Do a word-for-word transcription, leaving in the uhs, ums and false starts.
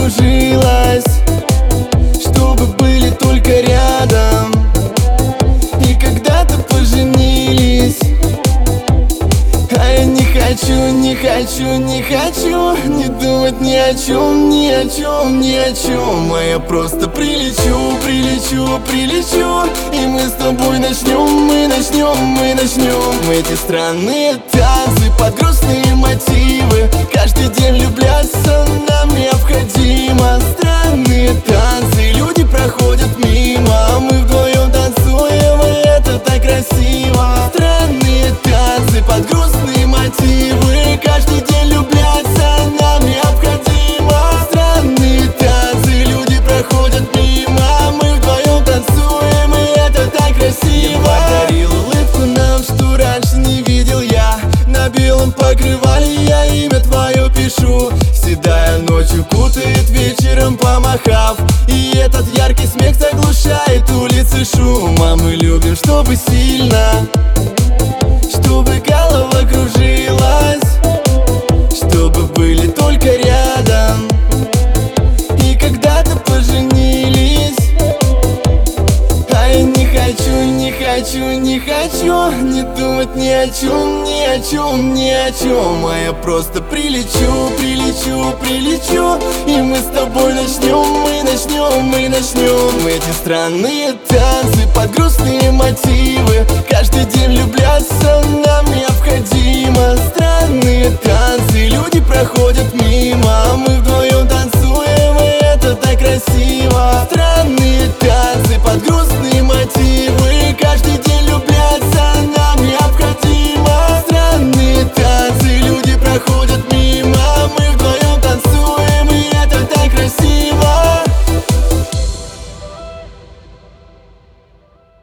кружилась, чтобы были только рядом. И когда-то поженились, а я не хочу, не хочу, не хочу не думать ни о чем, ни о чем, ни о чем. А я просто прилечу, прилечу, прилечу, и мы с тобой начнем, мы начнем, мы начнем эти странные танцы под грустные мотивы. Каждый день влюбляться нам необходимо. Странные танцы, люди проходят мимо, а мы вдвоем танцуем, и это так красиво. Странные танцы под грустные мотивы. Каждый день влюбляться нам необходимо. Странные танцы, люди проходят мимо, а мы вдвоем танцуем, и это так красиво. Подарил улыбку нам, что раньше не видел я. На белом покрывале я имя твое пишу. Седая ночью кутает, вечером помахав, и этот яркий смех заглушает улицы шум. А мы любим, чтобы сильно, чтобы голова кружилась, чтобы были только рядом. И когда-то поженились, а я не хочу, не хочу, не хочу не думать ни о чем, ни о чем, ни о чем. А я просто прилечу, прилечу, прилечу, и мы с тобой начнем, мы начнем, мы начнем эти странные танцы под грустные мотивы. Каждый день влюбляться нам необходимо. Странные танцы, люди проходят мимо, а мы вдвоем танцуем, и это так красиво. Странные танцы под грустные мотивы.